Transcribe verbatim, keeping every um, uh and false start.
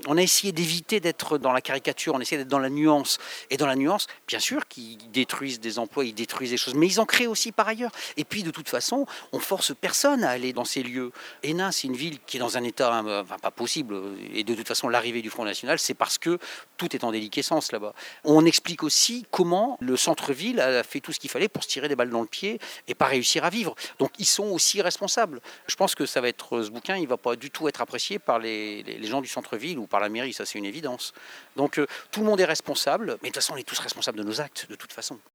On a essayé d'éviter d'être dans la caricature, on essaie d'être dans la nuance. Et dans la nuance, bien sûr qu'ils détruisent des emplois, ils détruisent des choses, mais ils en créent aussi par ailleurs. Et puis de toute façon, on force personne à aller dans ces lieux. Hénin, c'est une ville qui est dans un état enfin, pas possible. Et de toute façon, l'arrivée du Front National, c'est parce que tout est en déliquescence là-bas. On explique aussi comment le centre-ville a fait tout ce qu'il fallait pour se tirer des balles dans le pied et pas réussir à vivre. Donc ils sont aussi responsables. Je pense que ça va être, ce bouquin, il va pas du tout être apprécié par les, les, les gens du centre-ville ou par la mairie, ça c'est une évidence. Donc euh, tout le monde est responsable, mais de toute façon on est tous responsables de nos actes, de toute façon.